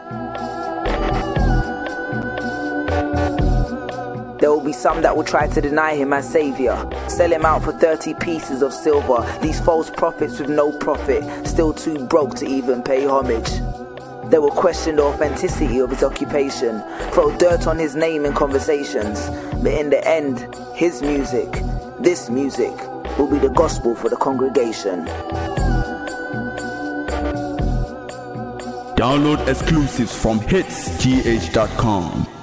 There will be some that will try to deny him as saviour, sell him out for 30 pieces of silver. These false prophets with no profit, still too broke to even pay homage. They will question the authenticity of his occupation, throw dirt on his name in conversations. But in the end, his music, this music, will be the gospel for the congregation. Download exclusives from hitsgh.com.